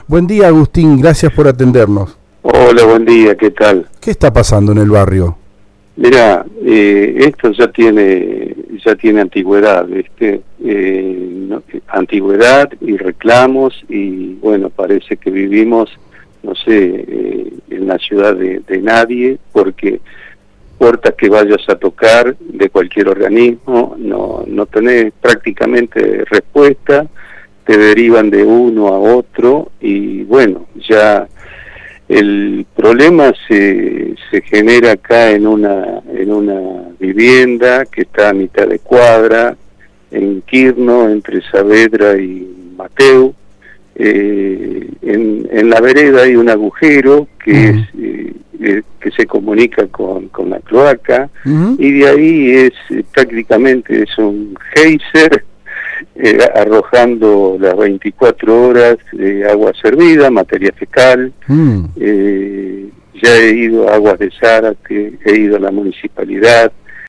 Buen día, Agustín, gracias por atendernos. Hola, buen día, ¿qué tal? ¿Qué está pasando en el barrio? Mirá, esto ya tiene antigüedad, antigüedad y reclamos, y bueno, parece que vivimos, no sé, en la ciudad de nadie, porque puertas que vayas a tocar de cualquier organismo, no tenés prácticamente respuesta, te derivan de uno a otro, y bueno, ya el problema se genera acá en una vivienda que está a mitad de cuadra, en Quirno, entre Saavedra y Mateu. En la vereda hay un agujero que que se comunica con la cloaca, y de ahí prácticamente es un geyser arrojando las 24 horas agua servida, materia fecal. Ya he ido a Aguas de Zárate, he ido a la municipalidad,